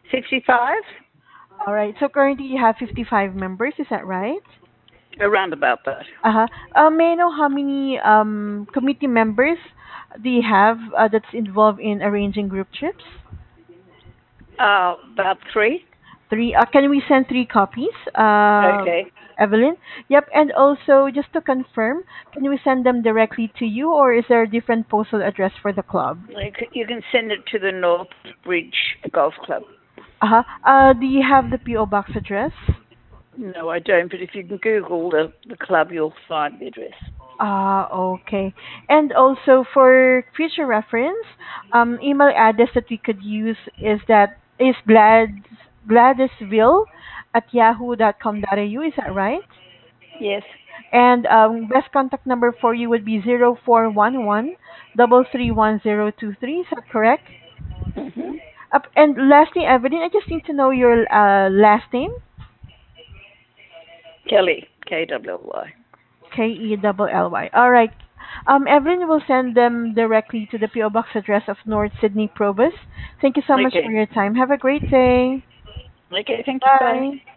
65? All right. So currently you have 55 members. Is that right? Around about that. Uh-huh. May I know how many committee members do you have that's involved in arranging group trips? About three. Three. Can we send three copies, Okay. Evelyn? Yep. And also, just to confirm, can we send them directly to you, or is there a different postal address for the club? You can send it to the North Bridge Golf Club. Uh-huh. Do you have the PO box address? No, I don't, but if you can Google the club, you'll find the address. Okay. And also for future reference, email address that we could use is Gladysville at yahoo.com.au. Is that right? Yes. And best contact number for you would be 0411 331 023. Is that correct? Hmm. And lastly, Evelyn, I just need to know your last name. Kelly, KWY. Kelly. All right. Evelyn will send them directly to the PO Box address of North Sydney Probus. Thank you so much for Okay. your time. Have a great day. Okay, thank you. Bye. Bye.